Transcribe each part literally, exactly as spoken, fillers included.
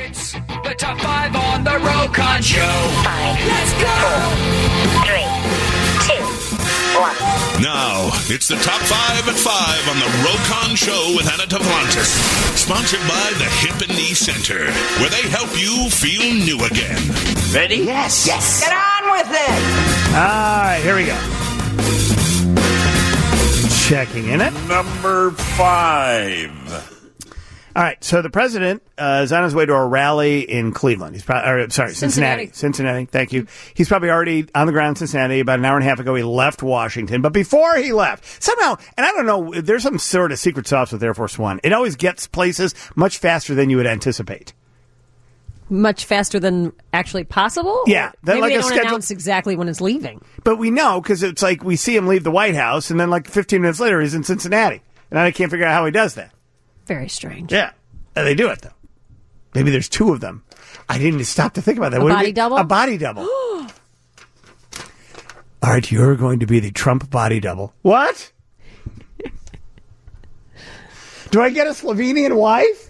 It's the top five on the Rokon Show. Five, Let's go! four, three, two, one. Now, it's the top five at five on the Rokon Show with Anna Tavlantis. Sponsored by the Hip and Knee Center, where they help you feel new again. Ready? Yes. Yes. Get on with it. All right, here we go. Checking in it. Number five. All right, so the president uh, is on his way to a rally in Cleveland. He's probably, or, sorry, Cincinnati. Cincinnati. Cincinnati, thank you. He's probably already on the ground in Cincinnati. About an hour and a half ago, he left Washington. But before he left, somehow, and I don't know, there's some sort of secret sauce with Air Force One. It always gets places much faster than you would anticipate. Much faster than actually possible? Yeah. Maybe like they a don't schedule- announce exactly when it's leaving. But we know, because it's like we see him leave the White House, and then like fifteen minutes later, he's in Cincinnati. And I can't figure out how he does that. Very strange. Yeah. They do it, though. Maybe there's two of them. I didn't stop to think about that. A What do body we- double? A body double. All right, you're going to be the Trump body double. What? Do I get a Slovenian wife?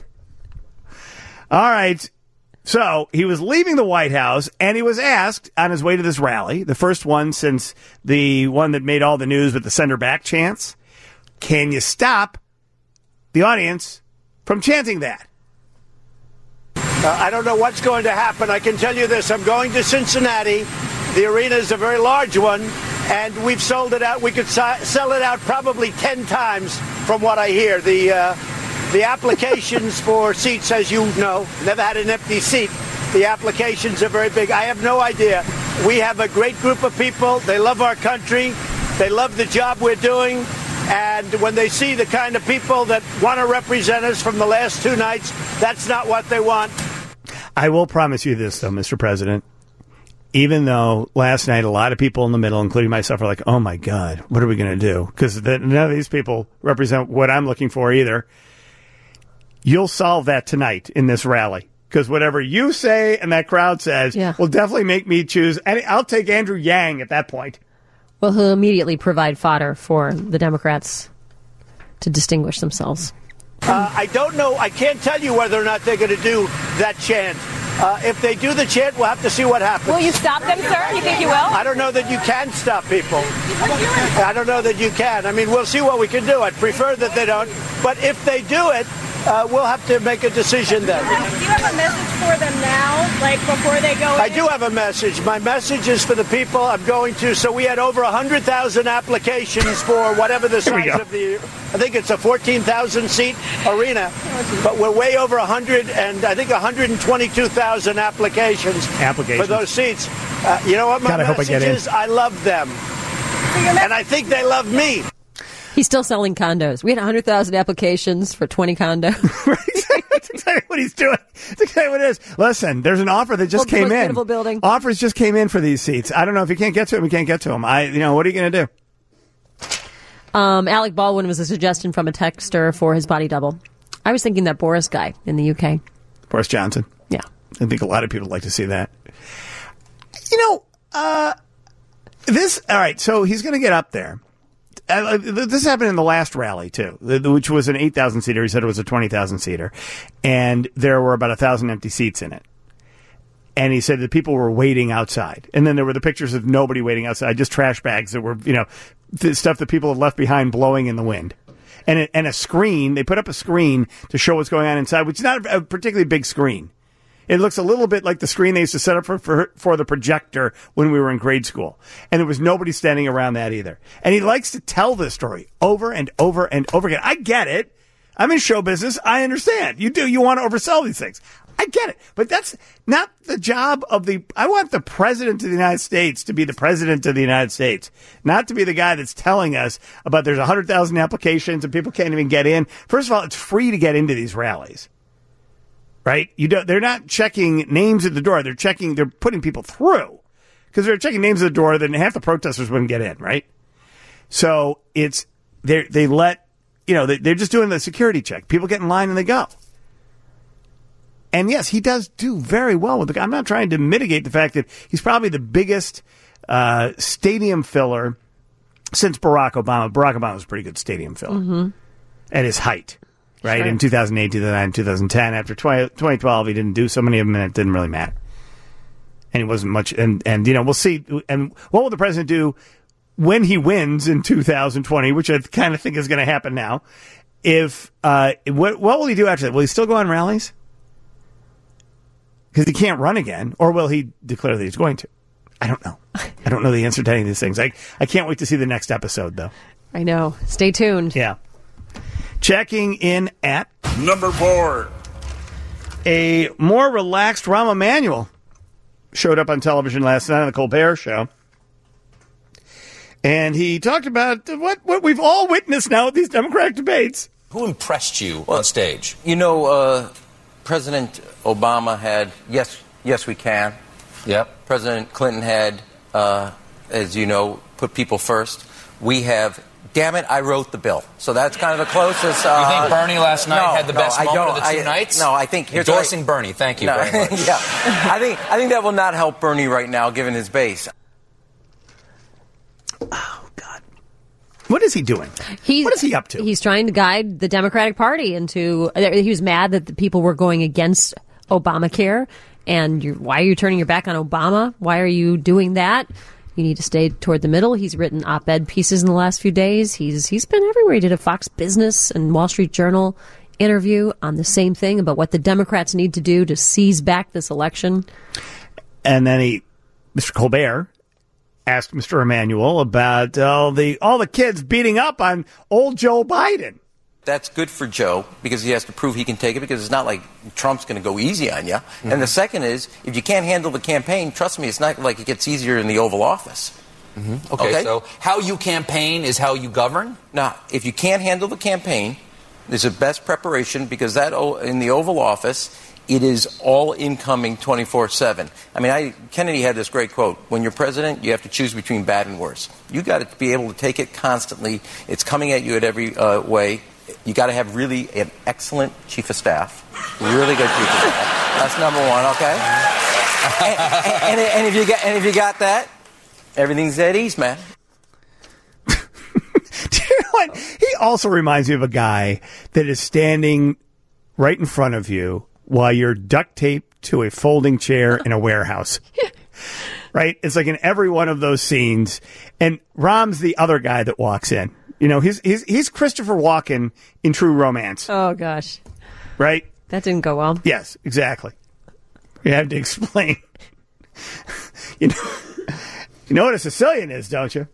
All right. So he was leaving the White House, and he was asked on his way to this rally, the first one since the one that made all the news with the sender back chants, can you stop the audience from chanting that? Uh, I don't know what's going to happen. I can tell you this. I'm going to Cincinnati. The arena is a very large one, and we've sold it out. We could si- sell it out probably ten times from what I hear. The uh, the applications for seats, as you know, never had an empty seat. The applications are very big. I have no idea. We have a great group of people. They love our country. They love the job we're doing. And when they see the kind of people that want to represent us from the last two nights, that's not what they want. I will promise you this, though, Mister President. Even though last night a lot of people in the middle, including myself, are like, oh, my God, what are we going to do? Because none of these people represent what I'm looking for either. You'll solve that tonight in this rally. Because whatever you say and that crowd says Yeah. will definitely make me choose. And I'll take Andrew Yang at that point. Well, he'll immediately provide fodder for the Democrats to distinguish themselves. Uh, I don't know. I can't tell you whether or not they're going to do that chant. Uh, if they do the chant, we'll have to see what happens. Will you stop them, sir? You think you will? I don't know that you can stop people. I don't know that you can. I mean, we'll see what we can do. I'd prefer that they don't. But if they do it, uh, we'll have to make a decision then. Do you have a message for them now, like before they go in? I do have a message. My message is for the people I'm going to. So we had over one hundred thousand applications for whatever the size of the, I think it's a fourteen thousand seat arena, but we're way over one hundred, and I think one hundred twenty-two thousand applications, Applications. for those seats. Uh, you know what my God, I hope I message get in. is? I love them. And I think they love me. He's still selling condos. We had one hundred thousand applications for twenty condos. That's exactly what he's doing. That's exactly what it is. Listen, there's an offer that just Well, the came most in. beautiful building. Offers just came in for these seats. I don't know if you can't get to them, you can't get to them. I, you know, what are you going to do? Um, Alec Baldwin was a suggestion from a texter for his body double. I was thinking that Boris guy in the U K. Boris Johnson. Yeah. I think a lot of people like to see that. You know, uh, this, all right, so he's going to get up there. Uh, this happened in the last rally, too, which was an eight thousand seater. He said it was a twenty thousand seater. And there were about one thousand empty seats in it. And he said that people were waiting outside. And then there were the pictures of nobody waiting outside, just trash bags that were, you know, the stuff that people had left behind blowing in the wind. And, it, and a screen, they put up a screen to show what's going on inside, which is not a particularly big screen. It looks a little bit like the screen they used to set up for, for for the projector when we were in grade school. And there was nobody standing around that either. And he likes to tell this story over and over and over again. I get it. I'm in show business. I understand. You do. You want to oversell these things. I get it. But that's not the job of the... I want the president of the United States to be the president of the United States, not to be the guy that's telling us about there's one hundred thousand applications and people can't even get in. First of all, it's free to get into these rallies. Right? You don't, they're not checking names at the door. They're checking, they're putting people through. Because they're checking names at the door, then half the protesters wouldn't get in, right? So it's, they they let, you know, they, they're just doing the security check. People get in line and they go. And yes, he does do very well with the guy. I'm not trying to mitigate the fact that he's probably the biggest uh, stadium filler since Barack Obama. Barack Obama was a pretty good stadium filler Mm-hmm. at his height. right? Sure. In two thousand eight, two thousand nine, two thousand ten. After twenty, twenty twelve, he didn't do so many of them, and it didn't really matter. And he wasn't much. And, and you know, we'll see. And what will the president do when he wins in two thousand twenty, which I kind of think is going to happen now? If uh, what, what will he do after that? Will he still go on rallies? Because he can't run again. Or will he declare that he's going to? I don't know. I don't know the answer to any of these things. I, I can't wait to see the next episode, though. I know. Stay tuned. Yeah. Checking in at Number four. a more relaxed Rahm Emanuel showed up on television last night on the Colbert Show. And he talked about what, what we've all witnessed now at these Democratic debates. Who impressed you on stage? You know, uh, President Obama had, yes, yes, we can. Yep. President Clinton had, uh, as you know, put people first. We have, damn it, I wrote the bill. So that's kind of the closest. Uh, you think Bernie last night no, had the no, best I moment don't. of the two I, nights? No, I think... here's Endorsing what I, Bernie. Thank you no, very much. Yeah. I think, I think that will not help Bernie right now, given his base. Oh, God. What is he doing? He's, what is he up to? He's trying to guide the Democratic Party into... He was mad that the people were going against Obamacare. And you're, why are you turning your back on Obama? Why are you doing that? You need to stay toward the middle. He's written op-ed pieces in the last few days. He's He's been everywhere. He did a Fox Business and Wall Street Journal interview on the same thing about what the Democrats need to do to seize back this election. And then he, Mister Colbert, asked Mister Emanuel about all the all the kids beating up on old Joe Biden. That's good for Joe because he has to prove he can take it because it's not like Trump's going to go easy on you. Mm-hmm. And the second is, if you can't handle the campaign, trust me, it's not like it gets easier in the Oval Office. Mm-hmm. Okay, okay, so how you campaign is how you govern? Now, if you can't handle the campaign, there's a best preparation because that in the Oval Office, it is all incoming twenty-four seven. I mean, I, Kennedy had this great quote, when you're president, you have to choose between bad and worse. You got to be able to take it constantly. It's coming at you at every uh, way. You got to have really an excellent chief of staff, really good chief of staff. That's number one, okay? and, and, and if you got and if you got that, everything's at ease, man. Do you know what? He also reminds me of a guy that is standing right in front of you while you're duct taped to a folding chair in a warehouse. Right? It's like in every one of those scenes. And Rahm's the other guy that walks in. You know, he's he's he's Christopher Walken in True Romance. Oh, gosh. Right? That didn't go well. Yes, exactly. You have to explain. you know, you know what a Sicilian is, don't you?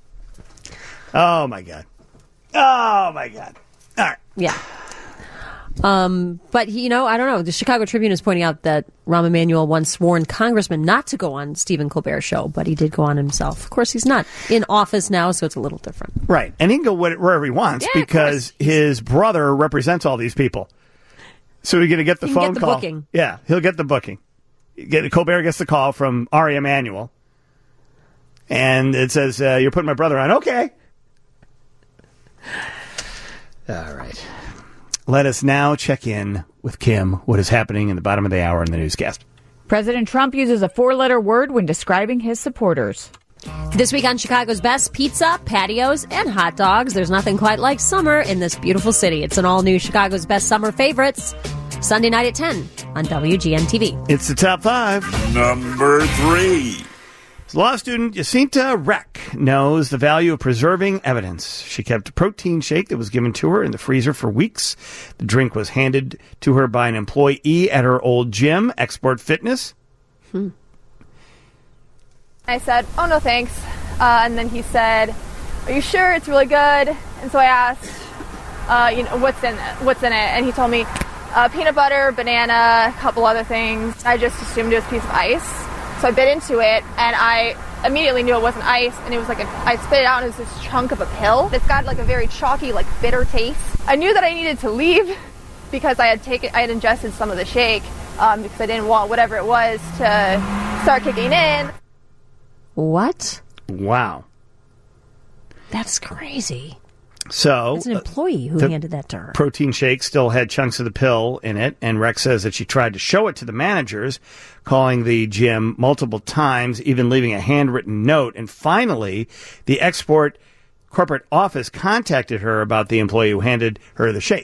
Oh, my God. Oh, my God. All right. Yeah. Um, but, he, you know, I don't know. The Chicago Tribune is pointing out that Rahm Emanuel once warned congressmen not to go on Stephen Colbert's show, but he did go on himself. Of course, he's not in office now, so it's a little different. Right. And he can go wherever he wants yeah, because his brother represents all these people. So he's going to get the he phone get the call. Booking. Yeah, he'll get the booking. Get, Colbert gets the call from Ari Emanuel. And it says, uh, you're putting my brother on. Okay. All right. Let us now check in with Kim, what is happening in the bottom of the hour in the newscast. President Trump uses a four-letter word when describing his supporters. This week on Chicago's Best, pizza, patios, and hot dogs. There's nothing quite like summer in this beautiful city. It's an all-new Chicago's Best Summer Favorites, Sunday night at ten on W G N T V. It's the top five. Number three. Law student Jacinta Reck knows the value of preserving evidence. She kept a protein shake that was given to her in the freezer for weeks. The drink was handed to her by an employee at her old gym, Export Fitness. Hmm. I said, oh, no, thanks. Uh, and then he said, are you sure it's really good? And so I asked, uh, you know, what's in it? What's in it? And he told me uh, peanut butter, banana, a couple other things. I just assumed it was a piece of ice. So I bit into it, and I immediately knew it wasn't ice, and it was like a, I spit it out, and it was this chunk of a pill. It's got like a very chalky, like bitter taste. I knew that I needed to leave because I had taken, I had ingested some of the shake um, because I didn't want whatever it was to start kicking in. What? Wow. That's crazy. So it's an employee who handed that to her. Protein shake still had chunks of the pill in it, and Rex says that she tried to show it to the managers, calling the gym multiple times, even leaving a handwritten note. And finally, the Export corporate office contacted her about the employee who handed her the shake.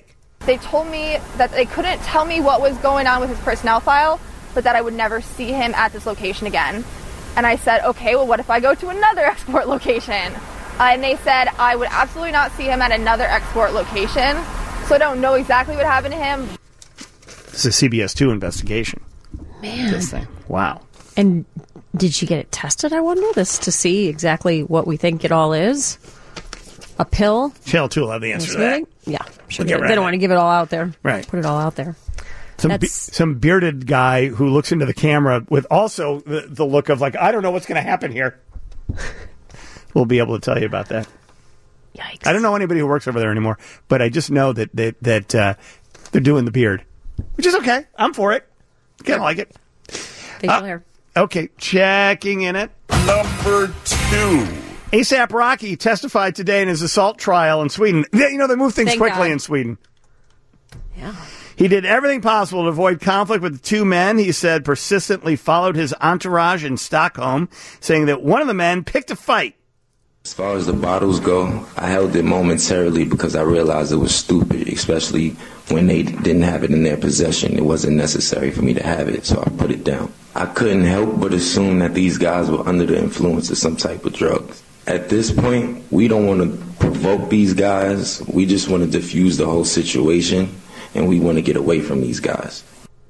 They told me that they couldn't tell me what was going on with his personnel file, but that I would never see him at this location again. And I said, okay, well, what if I go to another export location? Uh, and they said I would absolutely not see him at another export location. So I don't know exactly what happened to him. This is a C B S two investigation. Man. This thing. Wow. And did she get it tested, I wonder, this to see exactly what we think it all is? A pill? Channel two will have the answer to that. Yeah. Sure. We'll They, right they don't want to give it all out there. Right. Put it all out there. Some be- some bearded guy who looks into the camera with also the, the look of like, I don't know what's going to happen here. We'll be able to tell you about that. Yikes. I don't know anybody who works over there anymore, but I just know that that, that uh, they're doing the beard, which is okay. I'm for it. Kind of like it. Facial Uh, hair. Okay, checking in it. Number two. ASAP Rocky testified today in his assault trial in Sweden. You know, they move things Thank quickly God. in Sweden. Yeah. He did everything possible to avoid conflict with the two men. He said persistently followed his entourage in Stockholm, saying that one of the men picked a fight. As far as the bottles go, I held it momentarily because I realized it was stupid, especially when they didn't have it in their possession. It wasn't necessary for me to have it, so I put it down. I couldn't help but assume that these guys were under the influence of some type of drugs. At this point, we don't want to provoke these guys. We just want to diffuse the whole situation, and we want to get away from these guys.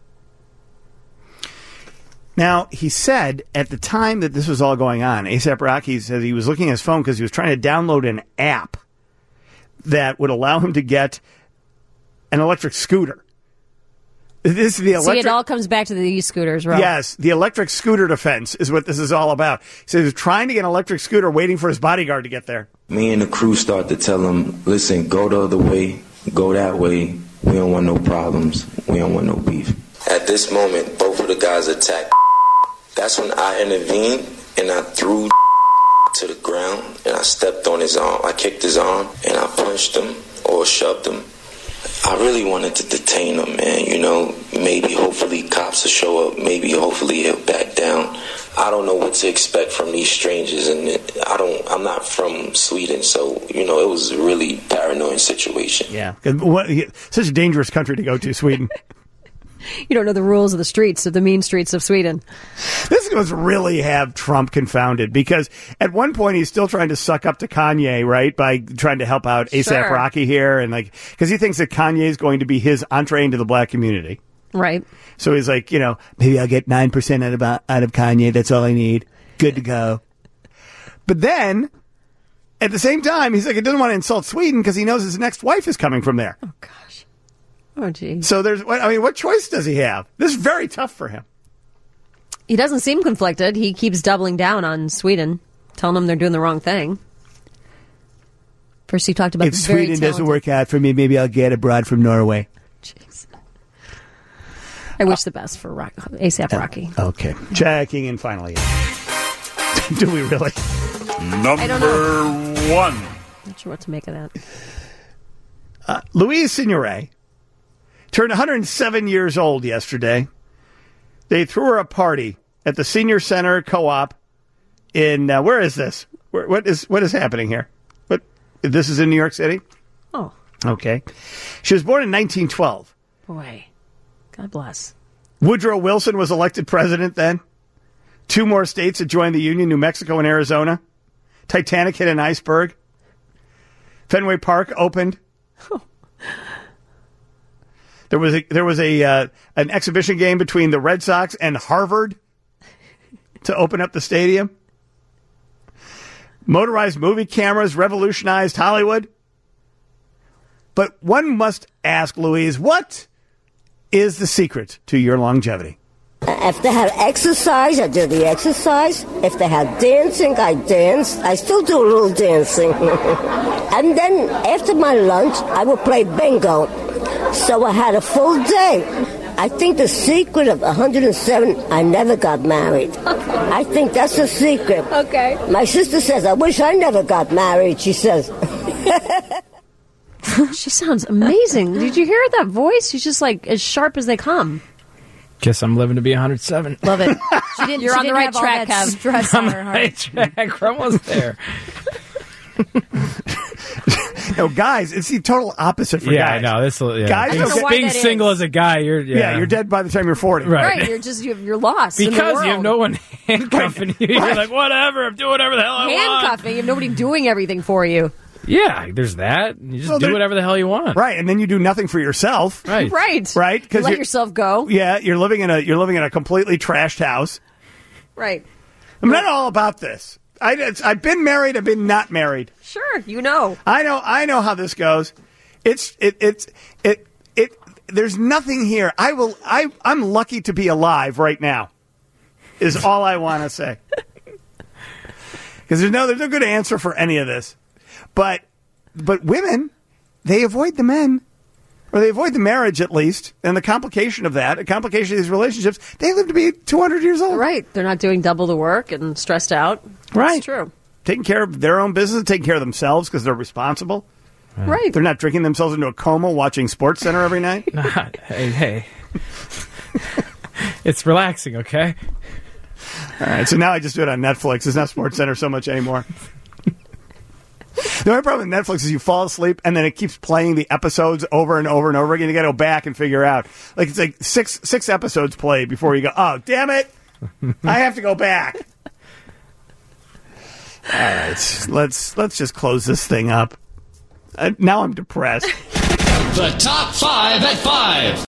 Now, he said at the time that this was all going on, ASAP Rocky said he was looking at his phone because he was trying to download an app that would allow him to get an electric scooter. This is the electric. See, it all comes back to the e-scooters, right? Yes, the electric scooter defense is what this is all about. So he was trying to get an electric scooter, waiting for his bodyguard to get there. Me and the crew start to tell him, listen, go the other way, go that way. We don't want no problems. We don't want no beef. At this moment, both of the guys attacked. That's when I intervened and I threw to the ground and I stepped on his arm. I kicked his arm and I punched him or shoved him. I really wanted to detain him, man. You know, maybe hopefully cops will show up. Maybe hopefully he'll back down. I don't know what to expect from these strangers, and it, I don't. I'm not from Sweden, so you know it was a really paranoid situation. Yeah, what, such a dangerous country to go to, Sweden. You don't know the rules of the streets, of the mean streets of Sweden. This must really have Trump confounded, because at one point he's still trying to suck up to Kanye, right, by trying to help out ASAP Sure. Rocky here, and like because he thinks that Kanye is going to be his entree into the black community. Right. So he's like, you know, maybe I'll get nine percent out of out of Kanye. That's all I need. Good to go. But then, at the same time, he's like, he doesn't want to insult Sweden because he knows his next wife is coming from there. Oh, gosh. Oh, geez. So there's, I mean, what choice does he have? This is very tough for him. He doesn't seem conflicted. He keeps doubling down on Sweden, telling them they're doing the wrong thing. First he talked about If the very Sweden doesn't talented- work out for me, maybe I'll get a broad from Norway. Jeez. I wish the best for Rock, ASAP Rocky. Okay. Checking in finally. Do we really? Number I don't know. one. Not sure what to make of that. Uh, Louise Signoret turned one hundred seven years old yesterday. They threw her a party at the Senior Center Co-op in, uh, where is this? Where, what is what is happening here? What? This is in New York City? Oh. Okay. She was born in nineteen twelve. Boy. God bless. Woodrow Wilson was elected president then. Two more states had joined the Union, New Mexico and Arizona. Titanic hit an iceberg. Fenway Park opened. There was a, there was a uh, an exhibition game between the Red Sox and Harvard to open up the stadium. Motorized movie cameras revolutionized Hollywood. But one must ask, Louise, what is the secret to your longevity? If they had exercise, I do the exercise. If they had dancing, I dance. I still do a little dancing. And then after my lunch, I would play bingo. So I had a full day. I think the secret of one hundred seven, I never got married. I think that's the secret. Okay. My sister says, I wish I never got married, she says. She sounds amazing. Did you hear that voice? She's just like as sharp as they come. Guess I'm living to be one hundred seven. Love it. She didn't, You're she on the didn't right have all track, that Kev. stress On on the her heart. right track. We're almost there. No, guys, it's the total opposite for yeah, guys. I know. This, yeah. Guys being, don't get- being single as a guy, you're yeah. Yeah, you're dead by the time you're forty. Right. Right, you're just you're, you're lost in the Because world. you have no one handcuffing you. You're Right. like, whatever, I'm doing whatever the hell I want. handcuffing. You have nobody doing everything for you. Yeah, there's that. You just Well, do there- whatever the hell you want. Right, and then you do nothing for yourself. Right. Right. Right? You Because let yourself go. yeah, you're living in a you're living in a completely trashed house. Right. I'm not all about this. I, it's, I've been married. I've been not married. Sure, you know. I know. I know how this goes. It's it it's it it. There's nothing here. I will. I I'm lucky to be alive right now. Is all I want to say. Because there's no there's no good answer for any of this. But but women, they avoid the men. Or they avoid the marriage, at least, and the complication of that, a complication of these relationships. They live to be two hundred years old. Right. They're not doing double the work and stressed out. Right. It's true. Taking care of their own business, taking care of themselves because they're responsible. Right. They're not drinking themselves into a coma watching Sports Center every night. Not, hey, hey. It's relaxing, okay? All right, so now I just do it on Netflix. It's not Sports Center so much anymore. The only problem with Netflix is you fall asleep and then it keeps playing the episodes over and over and over again. You got to go back and figure out. Like it's like six six episodes played before you go, oh, damn it. I have to go back. All right, let's let's just close this thing up. Uh, now I'm depressed. The top five at five.